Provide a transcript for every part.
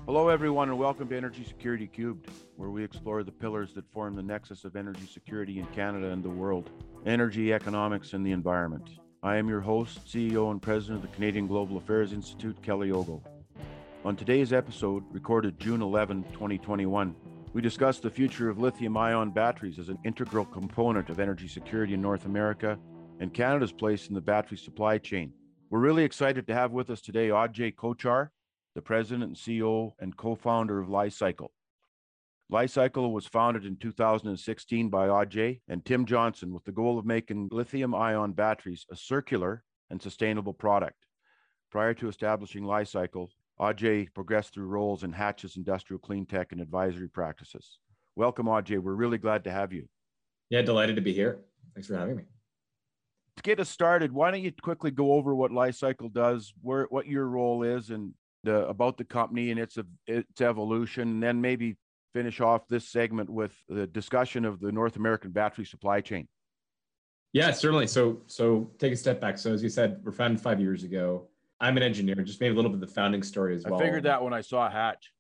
Hello, everyone, and welcome to Energy Security Cubed, where we explore the pillars that form the nexus of energy security in Canada and the world: energy, economics, and the environment. I am your host, CEO and President of the Canadian Global Affairs Institute, Kelly Ogle. On today's episode, recorded June 11, 2021, we discuss the future of lithium-ion batteries as an integral component of energy security in North America and Canada's place in the battery supply chain. We're really excited to have with us today Ajay Kochhar, the president and CEO and co-founder of Li-Cycle. Li-Cycle was founded in 2016 by Ajay and Tim Johnson with the goal of making lithium-ion batteries a circular and sustainable product. Prior to establishing Li-Cycle, Ajay progressed through roles in Hatch's industrial clean tech and advisory practices. Welcome, Ajay. We're really glad to have you. Yeah, delighted to be here. Thanks for having me. To get us started, why don't you quickly go over what Li-Cycle does, what your role is, and about the company and its evolution, and then maybe finish off this segment with the discussion of the North American battery supply chain. Yeah, certainly. So take a step back. So as you said, we're founded 5 years ago. I'm an engineer, just maybe a little bit of the founding story as well. I figured that when I saw Hatch.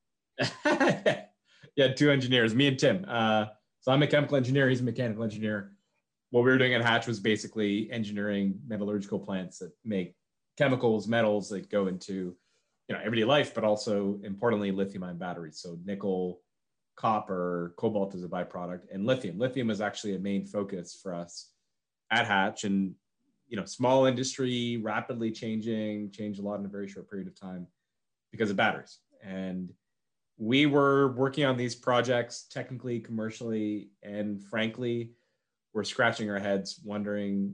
Yeah, two engineers, me and Tim. So I'm a chemical engineer, he's a mechanical engineer. What we were doing at Hatch was basically engineering metallurgical plants that make chemicals, metals that go into everyday life, but also importantly, lithium-ion batteries. So nickel, copper, cobalt is a byproduct, and lithium. Lithium is actually a main focus for us at Hatch, and small industry, rapidly changed a lot in a very short period of time because of batteries. And we were working on these projects technically, commercially, and frankly, we're scratching our heads wondering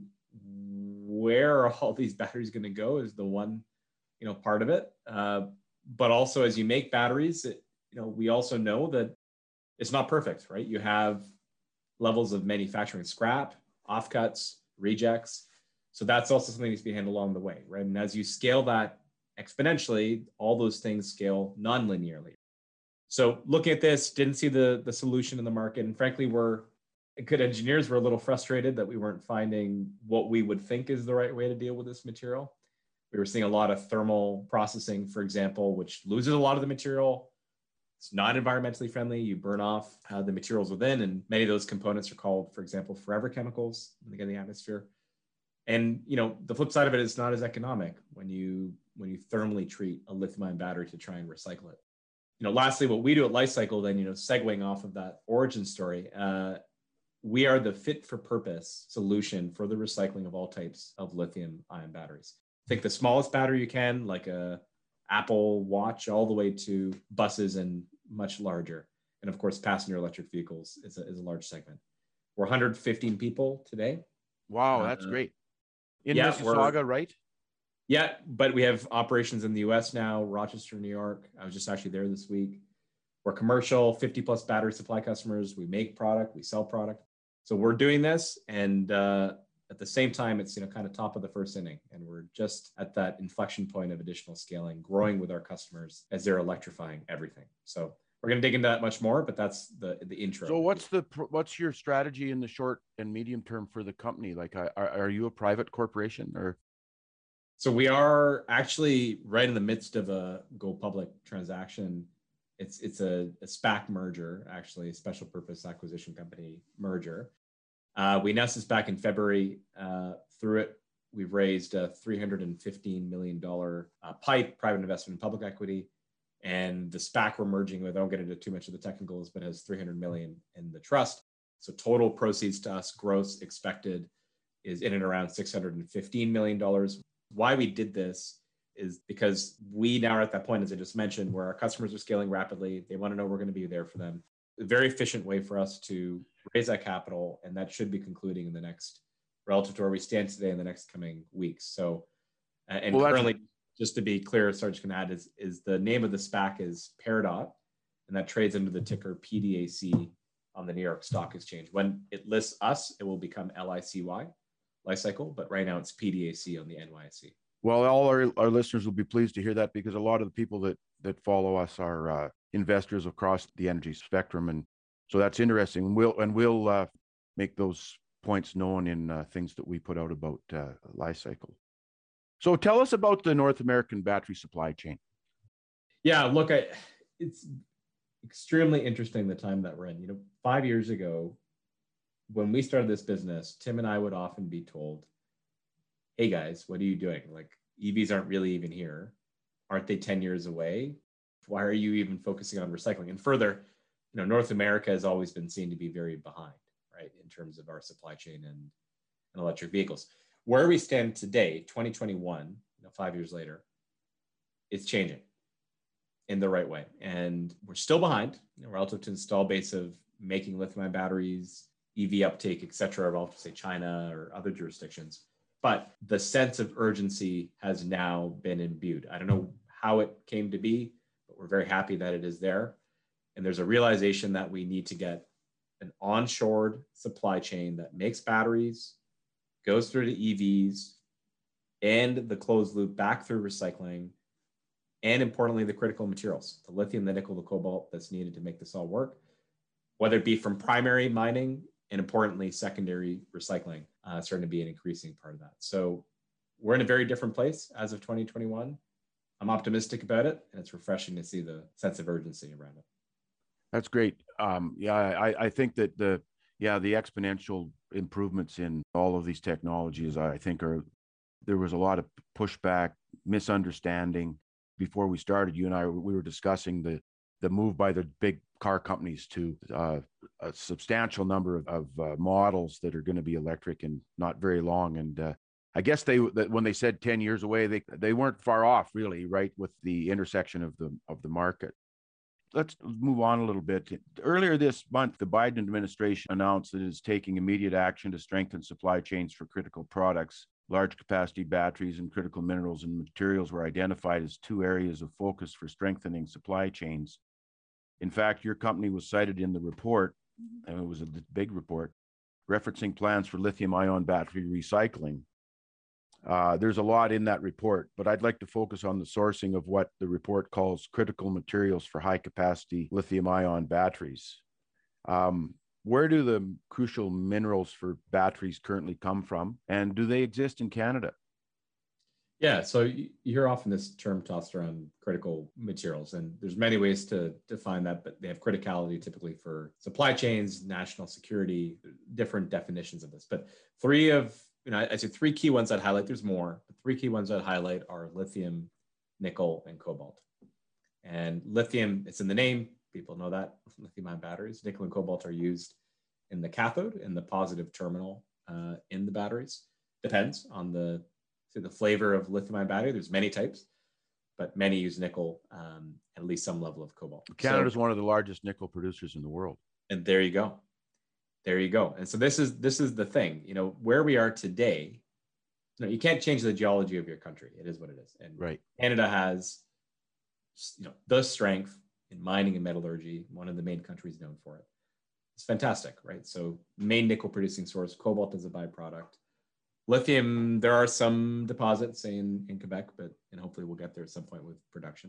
where are all these batteries going to go is the one part of it. But also as you make batteries, we also know that it's not perfect, right? You have levels of manufacturing scrap, offcuts, rejects. So that's also something that needs to be handled along the way, right? And as you scale that exponentially, all those things scale non-linearly. So looking at this, didn't see the solution in the market. And frankly, we're good engineers. We're a little frustrated that we weren't finding what we would think is the right way to deal with this material. We were seeing a lot of thermal processing, for example, which loses a lot of the material. It's not environmentally friendly. You burn off the materials within, and many of those components are called, for example, forever chemicals when they get in the atmosphere. And the flip side of it is not as economic when you thermally treat a lithium-ion battery to try and recycle it. Lastly, what we do at Li-Cycle, then segueing off of that origin story, we are the fit-for-purpose solution for the recycling of all types of lithium-ion batteries. Think the smallest battery you can, like a Apple Watch, all the way to buses and much larger. And of course, passenger electric vehicles is a large segment. We're 115 people today. Wow, that's great. In Mississauga, right? Yeah, but we have operations in the US now, Rochester, New York. I was just actually there this week. We're commercial, 50 plus battery supply customers. We make product, we sell product. So we're doing this, and at the same time, it's kind of top of the first inning, and we're just at that inflection point of additional scaling, growing with our customers as they're electrifying everything. So we're going to dig into that much more, but that's the intro. So what's your strategy in the short and medium term for the company? Like, are you a private corporation or? So we are actually right in the midst of a go public transaction. It's a SPAC merger, actually, a special purpose acquisition company merger. We announced this back in February. Through it, we've raised a $315 million private investment in public equity. And the SPAC we're merging with, I won't get into too much of the technicals, but has $300 million in the trust. So total proceeds to us, gross expected, is in and around $615 million. Why we did this is because we now are at that point, as I just mentioned, where our customers are scaling rapidly. They want to know we're going to be there for them. A very efficient way for us to raise that capital, and that should be concluding in the next, relative to where we stand today, in the next coming weeks. So, currently, just to be clear, Sarge can add, is the name of the SPAC is Peridot, and that trades under the ticker PDAC on the New York Stock Exchange. When it lists us, it will become LICY, Li-Cycle, but right now it's PDAC on the NYSE. Well, all our listeners will be pleased to hear that, because a lot of the people that follow us are investors across the energy spectrum, and so that's interesting. We'll make those points known in things that we put out about Li-Cycle. So tell us about the North American battery supply chain. Yeah, look, it's extremely interesting the time that we're in. 5 years ago, when we started this business, Tim and I would often be told, hey guys, what are you doing? Like, EVs aren't really even here. Aren't they 10 years away? Why are you even focusing on recycling? And further, North America has always been seen to be very behind, right, in terms of our supply chain and electric vehicles. Where we stand today, 2021, 5 years later, it's changing in the right way. And we're still behind, relative to install base of making lithium-ion batteries, EV uptake, et cetera, relative to say China or other jurisdictions. But the sense of urgency has now been imbued. I don't know how it came to be, but we're very happy that it is there. And there's a realization that we need to get an onshored supply chain that makes batteries, goes through to EVs, and the closed loop back through recycling, and importantly, the critical materials, the lithium, the nickel, the cobalt that's needed to make this all work, whether it be from primary mining and importantly, secondary recycling, starting to be an increasing part of that. So we're in a very different place as of 2021. I'm optimistic about it, and it's refreshing to see the sense of urgency around it. That's great. I think that the exponential improvements in all of these technologies, I think there was a lot of pushback, misunderstanding before we started. You and I, we were discussing the move by the big car companies to a substantial number of models that are going to be electric and not very long. And I guess when they said 10 years away, they weren't far off, really, right, with the intersection of the market. Let's move on a little bit. Earlier this month, the Biden administration announced that it is taking immediate action to strengthen supply chains for critical products. Large capacity batteries and critical minerals and materials were identified as two areas of focus for strengthening supply chains. In fact, your company was cited in the report, and it was a big report, referencing plans for lithium-ion battery recycling. There's a lot in that report, but I'd like to focus on the sourcing of what the report calls critical materials for high-capacity lithium-ion batteries. Where do the crucial minerals for batteries currently come from, and do they exist in Canada? Yeah, so you hear often this term tossed around, critical materials, and there's many ways to define that, but they have criticality typically for supply chains, national security, different definitions of this. But I'd say three key ones I'd highlight. There's more, but three key ones I'd highlight are lithium, nickel, and cobalt. And lithium, it's in the name, people know that, lithium-ion batteries. Nickel and cobalt are used in the cathode, in the positive terminal in the batteries. Depends on the flavor of lithium-ion battery. There's many types, but many use nickel, at least some level of cobalt. Canada is one of the largest nickel producers in the world. And there you go. There you go. And so this is the thing, where we are today, you can't change the geology of your country. It is what it is. And right. Canada has, the strength in mining and metallurgy, one of the main countries known for it. It's fantastic, right? So main nickel producing source, cobalt is a byproduct. Lithium, there are some deposits, say in Quebec, and hopefully we'll get there at some point with production.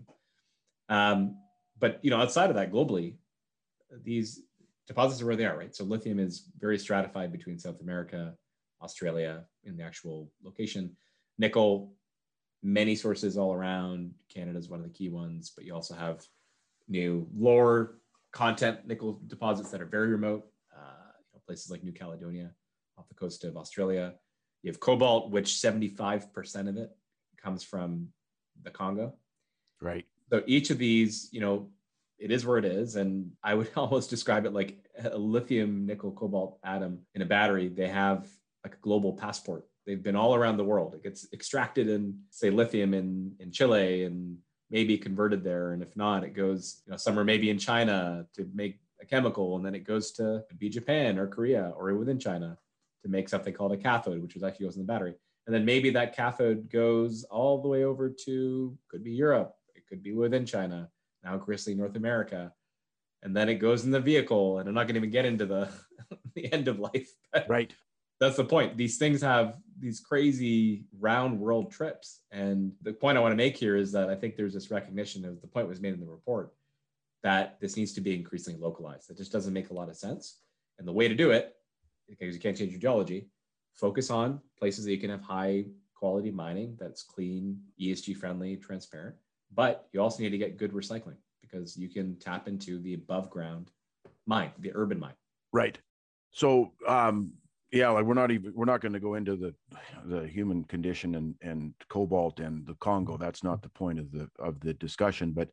But outside of that, globally, these deposits are where they are, right? So lithium is very stratified between South America, Australia in the actual location. Nickel, many sources all around. Canada is one of the key ones, but you also have new lower content nickel deposits that are very remote, places like New Caledonia off the coast of Australia. You have cobalt, which 75% of it comes from the Congo. Right. So each of these, it is where it is. And I would almost describe it like a lithium, nickel, cobalt atom in a battery. They have like a global passport. They've been all around the world. It gets extracted in, say, lithium in Chile and maybe converted there. And if not, it goes, somewhere maybe in China to make a chemical. And then it goes to be Japan or Korea or within China to make something called a cathode, which actually goes in the battery. And then maybe that cathode goes all the way over to, could be Europe. It could be within China. Now increasingly North America, and then it goes in the vehicle. And I'm not going to even get into the end of life. Right. That's the point. These things have these crazy round world trips. And the point I want to make here is that I think there's this recognition of the point was made in the report that this needs to be increasingly localized. It just doesn't make a lot of sense. And the way to do it, because you can't change your geology, focus on places that you can have high quality mining that's clean, ESG friendly, transparent. But you also need to get good recycling, because you can tap into the above ground mine, the urban mine. Right. So, yeah, like we're not going to go into the human condition and cobalt and the Congo. That's not the point of the discussion. But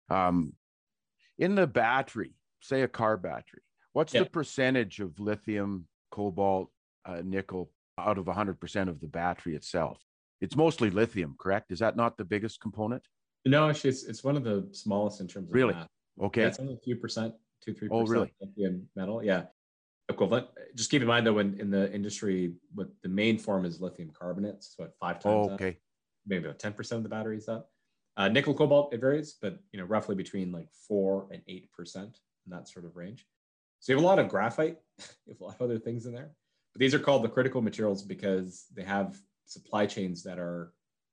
in the battery, say a car battery, what's the percentage of lithium, cobalt, nickel out of 100% of the battery itself? It's mostly lithium, correct? Is that not the biggest component? No, actually, it's one of the smallest in terms of really mass. Okay. Yeah, it's only a few percent, 2-3%. Oh, really? Lithium metal, yeah, equivalent. Just keep in mind though, when in the industry, what the main form is lithium carbonate, so about 5 times that, maybe about 10% of the battery is that. Nickel, cobalt, it varies, but roughly between like 4 and 8% in that sort of range. So you have a lot of graphite, you have a lot of other things in there, but these are called the critical materials because they have supply chains that are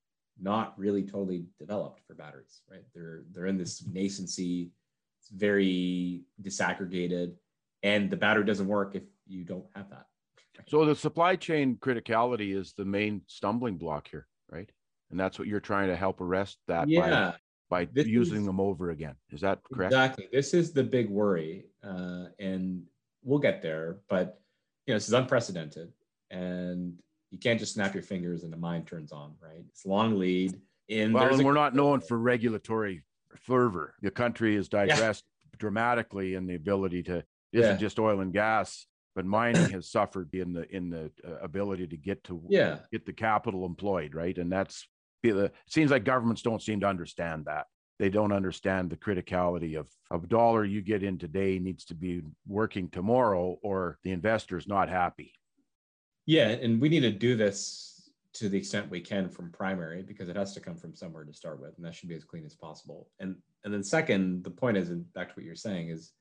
not really totally developed for batteries, right? They're in this nascency, it's very disaggregated, and the battery doesn't work if you don't have that. Right? So the supply chain criticality is the main stumbling block here, right? And that's what you're trying to help arrest that by using them over again. Is that correct? Exactly. This is the big worry, and we'll get there. But this is unprecedented, and you can't just snap your fingers and the mine turns on, right? It's long lead. And we're not known for regulatory fervor. The country has digressed dramatically in the ability to, isn't just oil and gas, but mining has suffered in the ability to get the capital employed, right? And it seems like governments don't seem to understand that. They don't understand the criticality of a dollar you get in today needs to be working tomorrow, or the investor's not happy. Yeah, and we need to do this to the extent we can from primary, because it has to come from somewhere to start with, and that should be as clean as possible. And then second, the point is, and back to what you're saying, is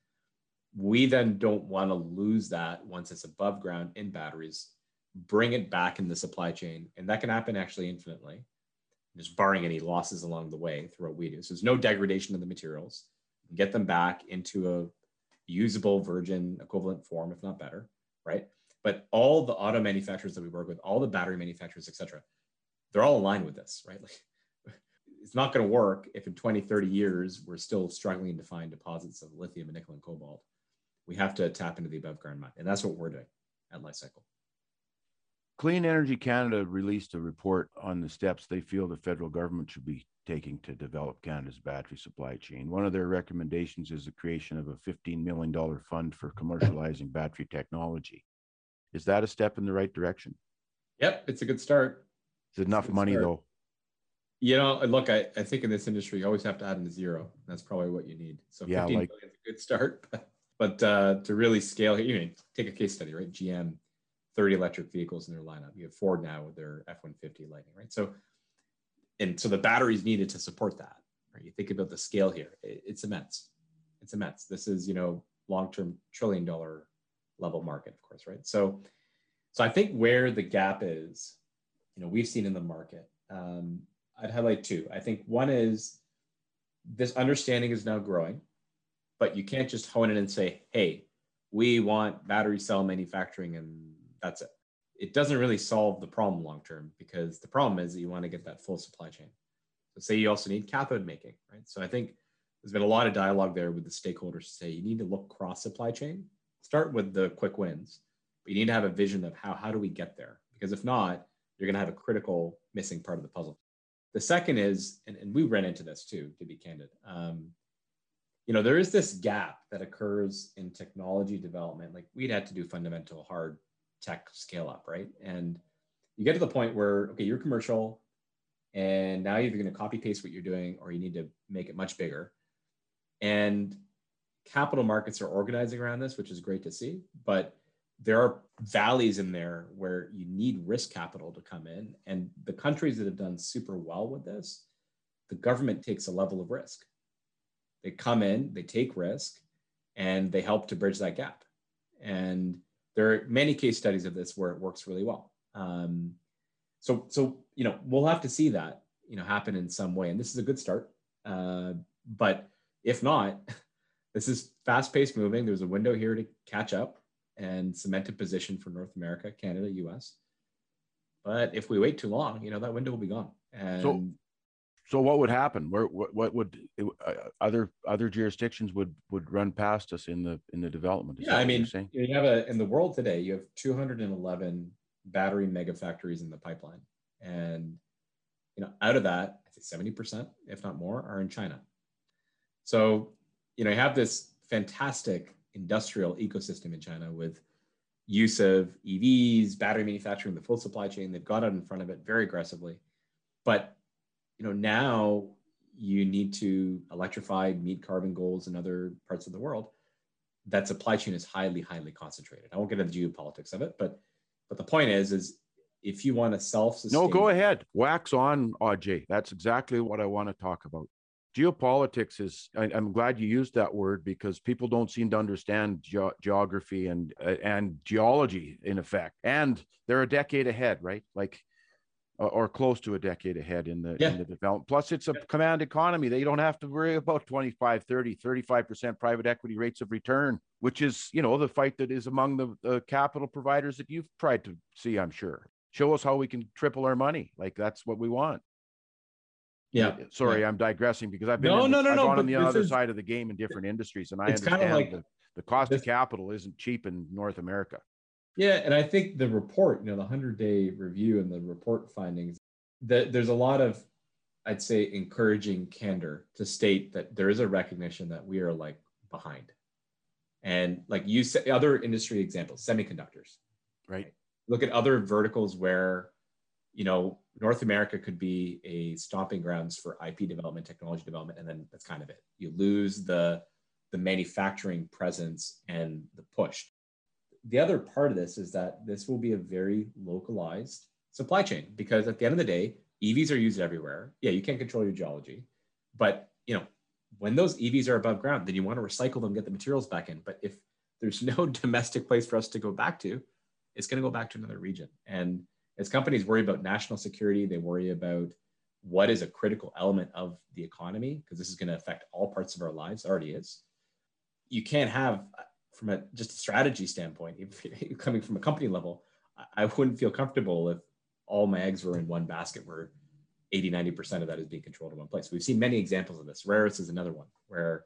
we then don't want to lose that once it's above ground in batteries, bring it back in the supply chain, and that can happen actually infinitely, just barring any losses along the way through what we do. So there's no degradation of the materials. Get them back into a usable virgin equivalent form, if not better, right? But all the auto manufacturers that we work with, all the battery manufacturers, et cetera, they're all aligned with this, right? Like, it's not going to work if in 20, 30 years, we're still struggling to find deposits of lithium and nickel and cobalt. We have to tap into the above ground mine. And that's what we're doing at Li-Cycle. Clean Energy Canada released a report on the steps they feel the federal government should be taking to develop Canada's battery supply chain. One of their recommendations is the creation of a $15 million fund for commercializing battery technology. Is that a step in the right direction? Yep, it's a good start. It's enough money, though. Look, I think in this industry, you always have to add in a zero. That's probably what you need. So 15 million is a good start. But to really scale here, take a case study, right? GM, 30 electric vehicles in their lineup. You have Ford now with their F-150 Lightning, right? So the batteries needed to support that, right? You think about the scale here. It's immense. It's immense. This is, long-term $1 trillion level market, of course, right? So I think where the gap is, we've seen in the market, I'd highlight two. I think one is this understanding is now growing, but you can't just hone in and say, hey, we want battery cell manufacturing and that's it. It doesn't really solve the problem long-term, because the problem is that you want to get that full supply chain. So say you also need cathode making, right? So I think there's been a lot of dialogue there with the stakeholders to say you need to look cross supply chain. Start with the quick wins, but you need to have a vision of how do we get there? Because if not, you're going to have a critical missing part of the puzzle. The second is, and we ran into this too, to be candid, there is this gap that occurs in technology development. Like we'd had to do fundamental hard tech scale up, right? And you get to the point where, okay, you're commercial, and now you're either going to copy paste what you're doing, or you need to make it much bigger. And capital markets are organizing around this, which is great to see, but there are valleys in there where you need risk capital to come in. And the countries that have done super well with this, the government takes a level of risk. They come in, they take risk, and they help to bridge that gap. And there are many case studies of this where it works really well. So we'll have to see that, happen in some way. And this is a good start. But if not, this is fast-paced moving. There's a window here to catch up and cement a position for North America, Canada, US. But if we wait too long, that window will be gone. And So what would happen? What would other jurisdictions would run past us in the development? Is Yeah, that I what you're mean, saying? you have in the world today, you have 211 battery mega factories in the pipeline, and out of that, I think 70%, if not more, are in China. So you have this fantastic industrial ecosystem in China with use of EVs, battery manufacturing, the full supply chain. They've got out in front of it very aggressively, but now you need to electrify, meet carbon goals in other parts of the world. That supply chain is highly, highly concentrated. I won't get into the geopolitics of it, but the point is if you want to self-sustain. No, go ahead. Wax on, Ajay. That's exactly what I want to talk about. Geopolitics is, I'm glad you used that word because people don't seem to understand geography and geology in effect. And they're a decade ahead, right? Like, or close to a decade ahead in the development. Plus, it's a command economy. They don't have to worry about 25, 30, 35% private equity rates of return, which is, the fight that is among the capital providers that you've tried to see, I'm sure. Show us how we can triple our money. Like, that's what we want. Yeah. Sorry, yeah. I'm digressing because I've been I've gone on the other side of the game in different industries, and I understand like the cost of capital isn't cheap in North America. Yeah, and I think the report, the 100-day review and the report findings, that there's a lot of, I'd say, encouraging candor to state that there is a recognition that we are like behind. And like you said, other industry examples, semiconductors. Right. Look at other verticals where, North America could be a stomping grounds for IP development, technology development, and then that's kind of it. You lose the manufacturing presence and the push. The other part of this is that this will be a very localized supply chain because at the end of the day, EVs are used everywhere. Yeah, you can't control your geology, but when those EVs are above ground, then you want to recycle them, get the materials back in. But if there's no domestic place for us to go back to, it's going to go back to another region. And as companies worry about national security, they worry about what is a critical element of the economy, because this is going to affect all parts of our lives, it already is. You can't have, from just a strategy standpoint, coming from a company level, I wouldn't feel comfortable if all my eggs were in one basket where 80-90% of that is being controlled in one place. We've seen many examples of this. Rare earths is another one where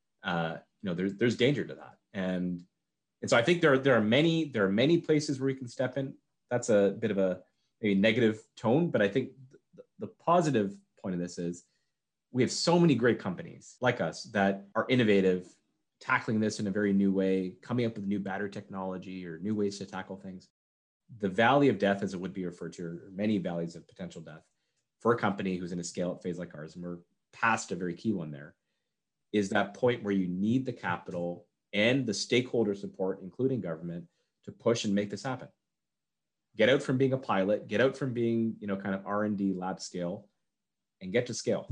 there's danger to that. And so I think there are many places where we can step in. That's a bit of a negative tone, but I think the positive point of this is we have so many great companies like us that are innovative, tackling this in a very new way, coming up with new battery technology or new ways to tackle things. The valley of death, as it would be referred to, or many valleys of potential death for a company who's in a scale-up phase like ours, and we're past a very key one there, is that point where you need the capital and the stakeholder support, including government, to push and make this happen. Get out from being a pilot, get out from being, kind of R&D lab scale, and get to scale.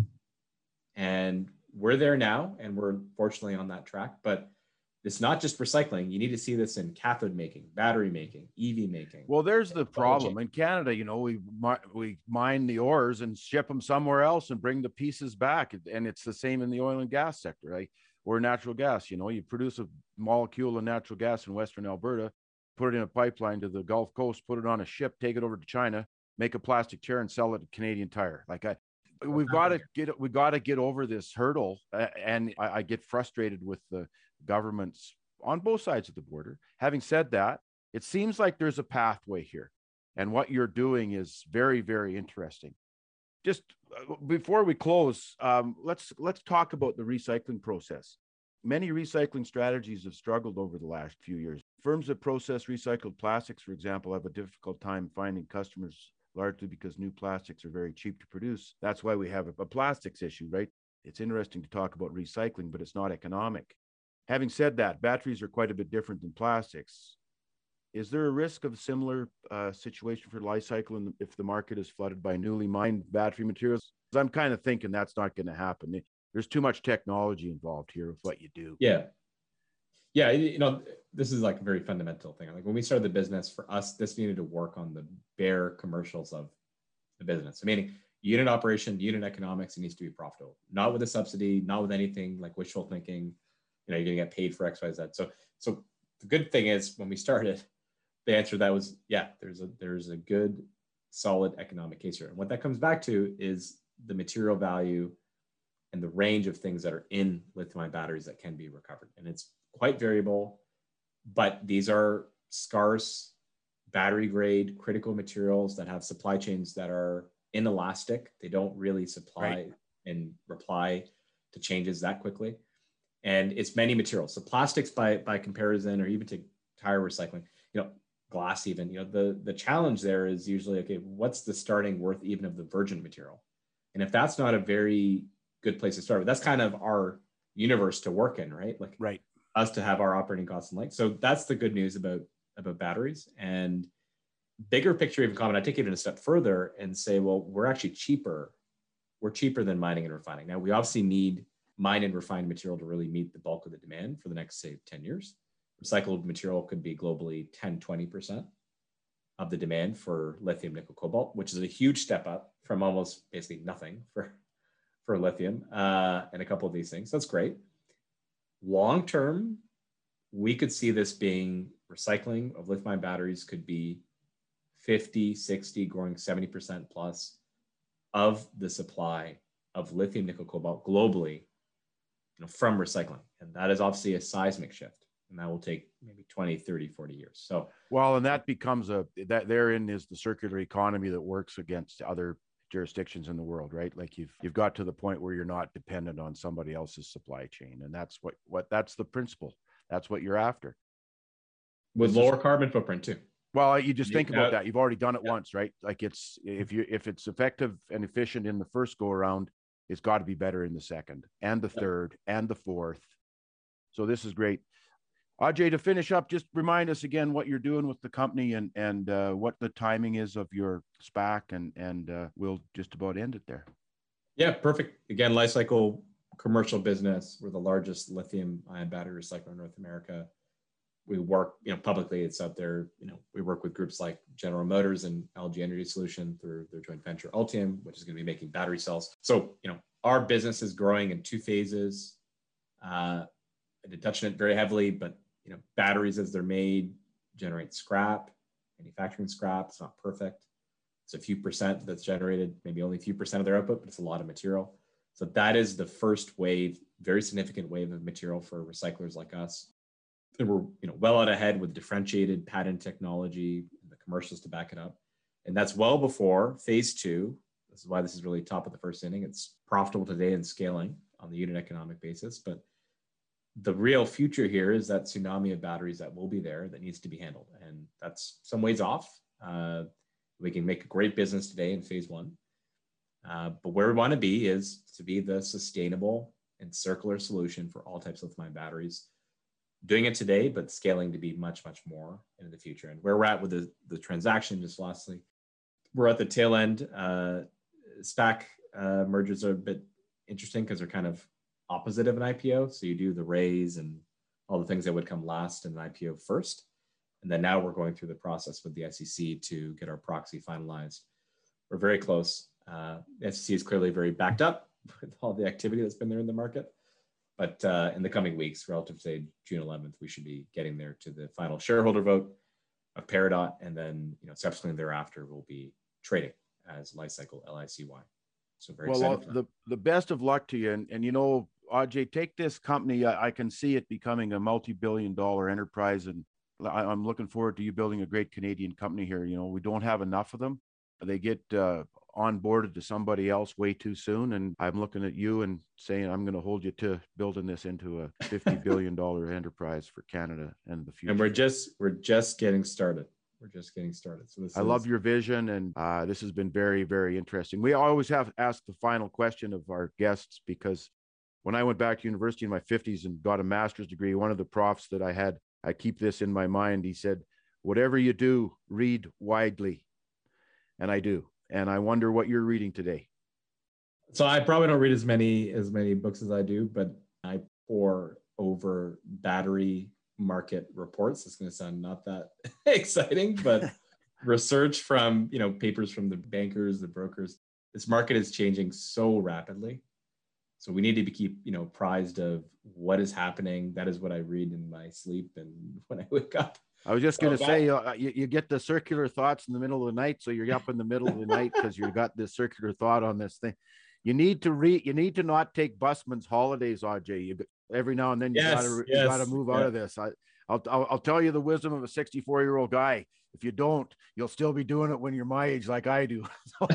And we're there now, and we're fortunately on that track, but it's not just recycling. You need to see this in cathode making, battery making, EV making. Well, there's the problem in Canada. We mine the ores and ship them somewhere else and bring the pieces back. And it's the same in the oil and gas sector, right? Or natural gas. You produce a molecule of natural gas in Western Alberta, put it in a pipeline to the Gulf Coast, put it on a ship, take it over to China, make a plastic chair and sell it at Canadian Tire. We've got to get over this hurdle. And I get frustrated with the governments on both sides of the border. Having said that, it seems like there's a pathway here. And what you're doing is very, very interesting. Just before we close, let's talk about the recycling process. Many recycling strategies have struggled over the last few years. Firms that process recycled plastics, for example, have a difficult time finding customers, largely because new plastics are very cheap to produce. That's why we have a plastics issue, right? It's interesting to talk about recycling, but it's not economic. Having said that, batteries are quite a bit different than plastics. Is there a risk of a similar situation for life cycle if the market is flooded by newly mined battery materials? I'm kind of thinking that's not going to happen. There's too much technology involved here with what you do. Yeah. This is like a very fundamental thing. Like when we started the business, for us, this needed to work on the bare commercials of the business. Meaning unit operation, unit economics, it needs to be profitable. Not with a subsidy, not with anything like wishful thinking. You're going to get paid for X, Y, Z. So the good thing is when we started, the answer to that was, there's a good, solid economic case here. And what that comes back to is the material value and the range of things that are in lithium-ion batteries that can be recovered. And it's quite variable, but these are scarce, battery grade, critical materials that have supply chains that are inelastic. They don't really supply and reply to changes that quickly. And it's many materials. So plastics by comparison, or even to tire recycling, glass even, the challenge there is usually, okay, what's the starting worth even of the virgin material? And if that's not a very good place to start, that's kind of our universe to work in, right? Like us to have our operating costs and like, so that's the good news about batteries. And bigger picture, even common, I take it even a step further and say, well, we're actually cheaper. We're cheaper than mining and refining. Now, we obviously need mine and refined material to really meet the bulk of the demand for the next, say, 10 years. Recycled material could be globally 10, 20% of the demand for lithium, nickel, cobalt, which is a huge step up from almost basically nothing for lithium and a couple of these things. That's great. Long term, we could see this being recycling of lithium-ion batteries could be 50, 60, growing 70% plus of the supply of lithium, nickel, cobalt globally, from recycling. And that is obviously a seismic shift. And that will take maybe 20, 30, 40 years. So, well, and that becomes that therein is the circular economy that works against other jurisdictions in the world, right? Like you've got to the point where you're not dependent on somebody else's supply chain. And that's what that's the principle. That's what you're after. With lower carbon footprint too. Well, you just think about that. You've already done it once, right? Like if it's effective and efficient in the first go around, it's got to be better in the second and the third and the fourth. So this is great. Ajay, to finish up, just remind us again what you're doing with the company and what the timing is of your SPAC, and we'll just about end it there. Yeah, perfect. Again, Li-Cycle commercial business. We're the largest lithium-ion battery recycler in North America. We work, publicly, it's out there. We work with groups like General Motors and LG Energy Solution through their joint venture Ultium, which is going to be making battery cells. So, our business is growing in two phases. I did touch on it very heavily, but batteries as they're made generate scrap, manufacturing scrap. It's not perfect. It's a few percent that's generated, maybe only a few percent of their output, but it's a lot of material. So that is the first wave, very significant wave of material for recyclers like us. And we're well out ahead with differentiated patent technology, the commercials to back it up. And that's well before phase two. This is why this is really top of the first inning. It's profitable today and scaling on the unit economic basis, but the real future here is that tsunami of batteries that will be there that needs to be handled. And that's some ways off. We can make a great business today in phase one. But where we want to be is to be the sustainable and circular solution for all types of lithium-ion batteries. Doing it today, but scaling to be much, much more in the future. And where we're at with the transaction, just lastly, we're at the tail end. SPAC mergers are a bit interesting because they're kind of opposite of an IPO. So you do the raise and all the things that would come last in an IPO first. And then now we're going through the process with the SEC to get our proxy finalized. We're very close. The SEC is clearly very backed up with all the activity that's been there in the market. But in the coming weeks, relative to say June 11th, we should be getting there to the final shareholder vote of Peridot. And then subsequently thereafter, we'll be trading as Li-Cycle LICY. So very excited. Well, the best of luck to you. And Ajay, take this company. I can see it becoming a multi-billion-dollar enterprise, and I'm looking forward to you building a great Canadian company here. We don't have enough of them. They get onboarded to somebody else way too soon, and I'm looking at you and saying I'm going to hold you to building this into a $50 billion enterprise for Canada and the future. And we're just getting started. We're just getting started. So I love your vision, and this has been very, very interesting. We always have asked the final question of our guests, because when I went back to university in my 50s and got a master's degree, one of the profs that I had, I keep this in my mind. He said, "Whatever you do, read widely." And I do. And I wonder what you're reading today. So I probably don't read as many books as I do, but I pore over battery market reports. It's going to sound not that exciting, but research from, papers from the bankers, the brokers. This market is changing so rapidly. So we need to keep, apprised of what is happening. That is what I read in my sleep and when I wake up. I was just going to say, you get the circular thoughts in the middle of the night. So you're up in the middle of the night because you got this circular thought on this thing. you need to not take busman's holidays, AJ. Every now and then you gotta move out of this. I'll tell you the wisdom of a 64-year-old guy. If you don't, you'll still be doing it when you're my age, like I do.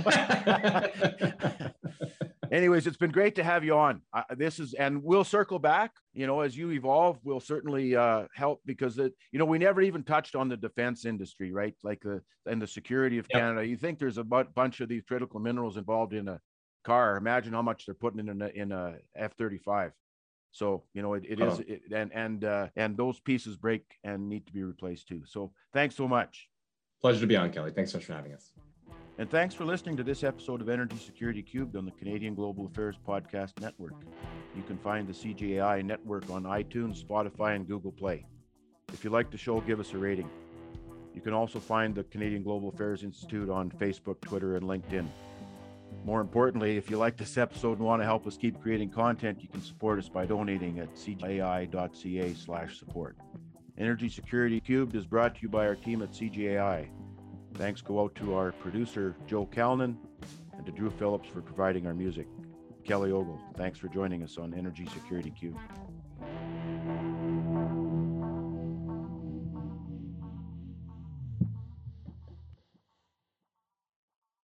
Anyways, it's been great to have you on. And we'll circle back. As you evolve, we'll certainly help, because we never even touched on the defense industry, right? And the security of Canada. You think there's a bunch of these critical minerals involved in a car? Imagine how much they're putting in a F-35. So, it is, and those pieces break and need to be replaced too. So thanks so much. Pleasure to be on, Kelly. Thanks so much for having us. And thanks for listening to this episode of Energy Security Cubed on the Canadian Global Affairs Podcast Network. You can find the CGAI network on iTunes, Spotify, and Google Play. If you like the show, give us a rating. You can also find the Canadian Global Affairs Institute on Facebook, Twitter, and LinkedIn. More importantly, if you like this episode and want to help us keep creating content, you can support us by donating at cgai.ca/support. Energy Security Cubed is brought to you by our team at CGAI. Thanks go out to our producer, Joe Calnan, and to Drew Phillips for providing our music. Kelly Ogle, thanks for joining us on Energy Security Cubed.